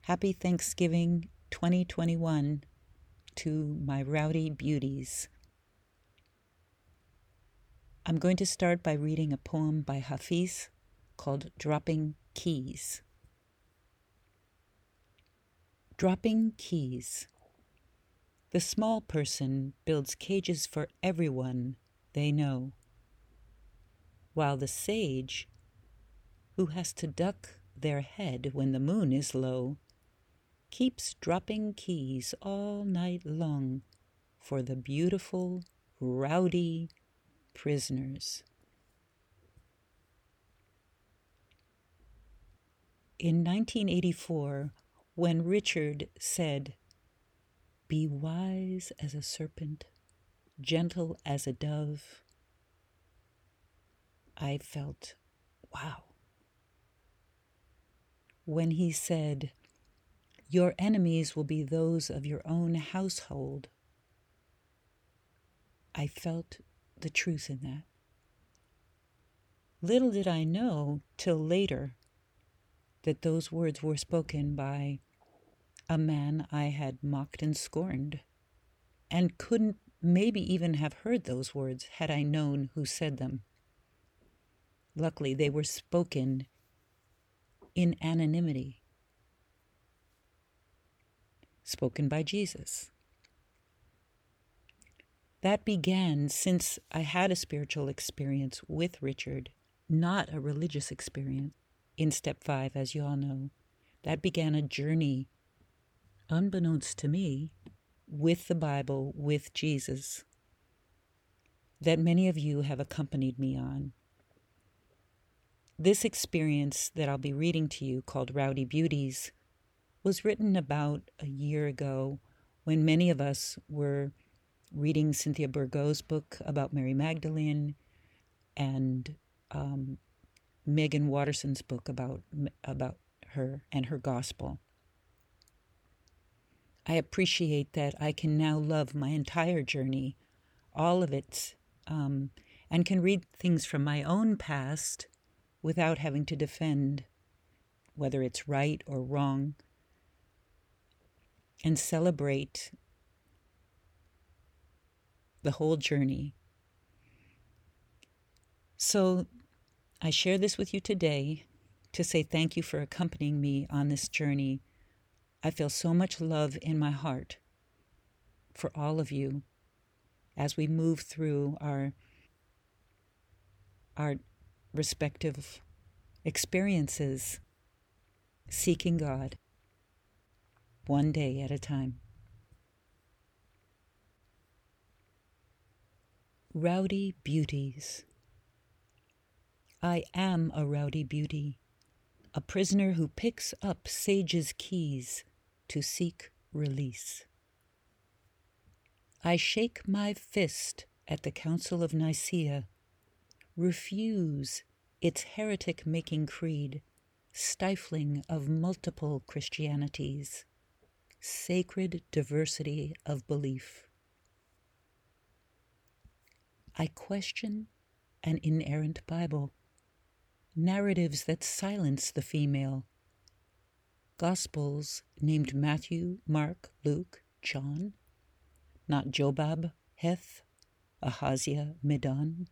Happy Thanksgiving 2021 to my rowdy beauties. I'm going to start by reading a poem by Hafiz called Dropping Keys. Dropping Keys. The small person builds cages for everyone they know, while the sage, who has to duck their head when the moon is low, keeps dropping keys all night long for the beautiful, rowdy prisoners. In 1984, when Richard said, "Be wise as a serpent, gentle as a dove," I felt, wow. When he said, "Your enemies will be those of your own household," I felt the truth in that. Little did I know till later that those words were spoken by a man I had mocked and scorned, and couldn't maybe even have heard those words had I known who said them. Luckily, they were spoken in anonymity, spoken by Jesus. That began since I had a spiritual experience with Richard, not a religious experience, in step 5, as you all know. That began a journey, unbeknownst to me, with the Bible, with Jesus, that many of you have accompanied me on. This experience that I'll be reading to you, called Rowdy Beauties, was written about a year ago when many of us were reading Cynthia Bourgo's book about Mary Magdalene and Megan Watterson's book about her and her gospel. I appreciate that I can now love my entire journey, all of it, and can read things from my own past without having to defend whether it's right or wrong, and celebrate the whole journey. So I share this with you today to say thank you for accompanying me on this journey. I feel so much love in my heart for all of you as we move through our respective experiences, seeking God one day at a time. Rowdy Beauties. I am a rowdy beauty, a prisoner who picks up sages' keys to seek release. I shake my fist at the Council of Nicaea, refuse its heretic-making creed, stifling of multiple Christianities, sacred diversity of belief. I question an inerrant Bible, narratives that silence the female, Gospels named Matthew, Mark, Luke, John, not Jobab, Heth, Ahaziah, Medan.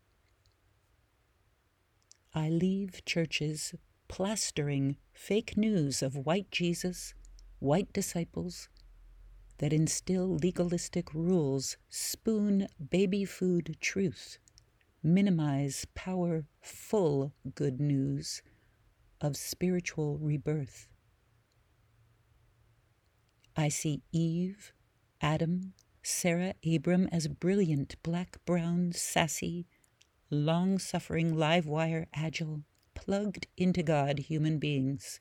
I leave churches plastering fake news of white Jesus, white disciples, that instill legalistic rules, spoon baby food truth, minimize powerful good news of spiritual rebirth. I see Eve, Adam, Sarah, Abram as brilliant, black, brown, sassy, long-suffering, live-wire, agile, plugged into God human beings.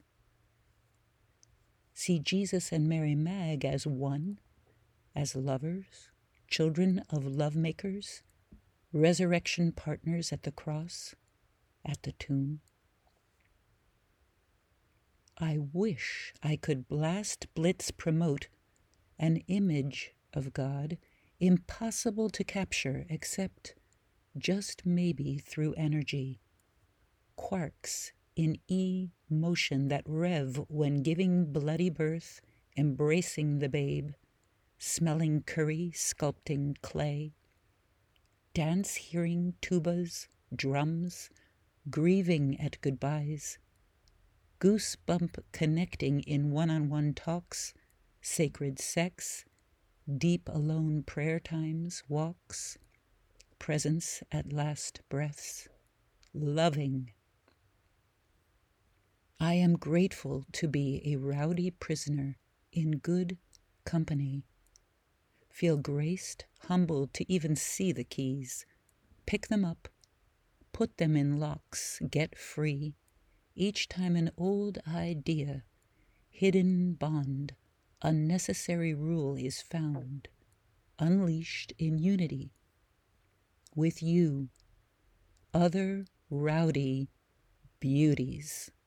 See Jesus and Mary Mag as one, as lovers, children of love-makers, resurrection partners at the cross, at the tomb. I wish I could blast, blitz, promote an image of God impossible to capture except just maybe through energy, quarks in motion that rev when giving bloody birth, embracing the babe, smelling curry, sculpting clay, dance hearing tubas, drums, grieving at goodbyes, goosebump connecting in one-on-one talks, sacred sex, deep alone prayer times, walks, presence at last breaths, loving. I am grateful to be a rowdy prisoner in good company. Feel graced, humbled to even see the keys. Pick them up, put them in locks, get free. Each time an old idea, hidden bond, unnecessary rule is found, unleashed in unity. With you, other rowdy beauties.